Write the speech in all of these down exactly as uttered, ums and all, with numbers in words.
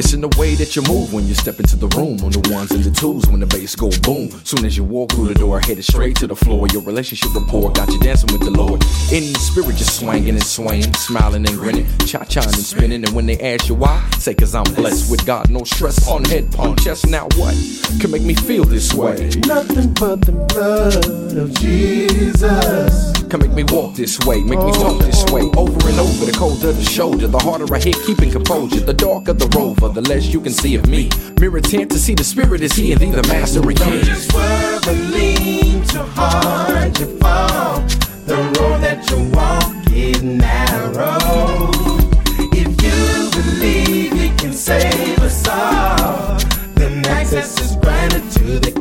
It's in the way that you move when you step into the room, on the ones and the twos when the bass go boom. Soon as you walk through the door, headed straight to the floor. Your relationship rapport got you dancing with the Lord. In the spirit, you're swinging and swaying, smiling and grinning, cha-cha and spinning. And when they ask you why, say cause I'm blessed with God. No stress on head, on chest. Now what can make me feel this way? Nothing but the blood of Jesus can make me walk this way, make me talk this way. Over and over, the colder the shoulder, the harder I hit, keeping composure. The darker the rover, the less you can see of me. Mirror tint to see the spirit is he and thee, the master and king. Don't just swerve and lean too hard, you fall. The road that you walk is narrow. If you believe he can save us all, then access is granted to the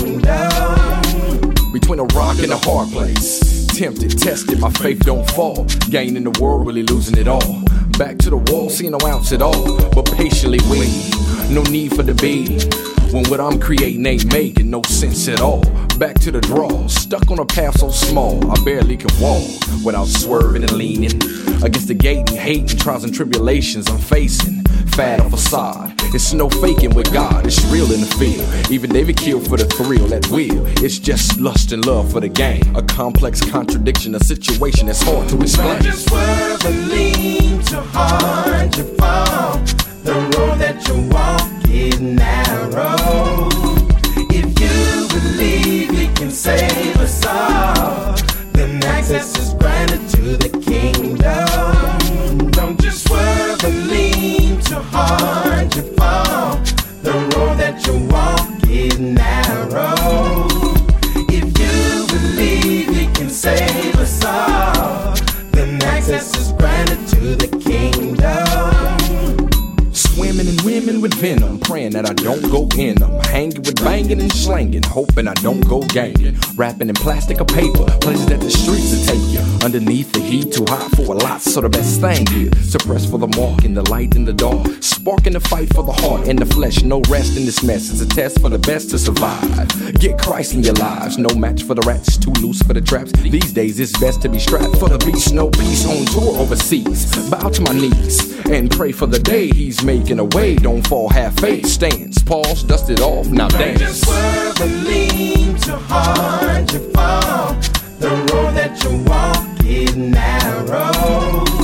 kingdom. Between a rock and a hard place, tempted, tested, my faith don't fall. Gaining the world, really losing it all. Back to the wall, see no ounce at all, but patiently waiting. No need for debate when what I'm creating ain't making no sense at all. Back to the draw, stuck on a path so small I barely can walk without swerving and leaning against the gate and hating trials and tribulations I'm facing. Fad or facade, it's no faking with God, it's real in the field. Even David killed for the thrill, that will. It's just lust and love for the game. A complex contradiction, a situation that's hard to explain. Don't just swerve and lean too hard, you fall. The road that you walk is narrow. If you believe he can save us all, then access is granted to the kingdom. Don't just swerve and lean too hard, you fall. The road that you walk is narrow. If you believe he can save us all, then access is granted to the kingdom. Swimming in women with venom, praying that I don't go in them. Hanging with banging and slanging, hoping I don't go ganging. Wrapping in plastic or paper, places that the streets will take you. Underneath the heat, too hot for a lot, so the best thing is suppress for the mark in the light in the dark. Sparking the fight for the heart and the flesh, no rest in this mess. It's a test for the best to survive. Get Christ in your lives, no match for the rats, too loose for the traps. These days it's best to be strapped for the beast, no peace on tour overseas. Bow to my knees and pray for the day he's making a way. Don't fall, have faith, stance, pause, dust it off, now dance. Don't just swerve and lean too hard, you fall. The road that you walk is narrow.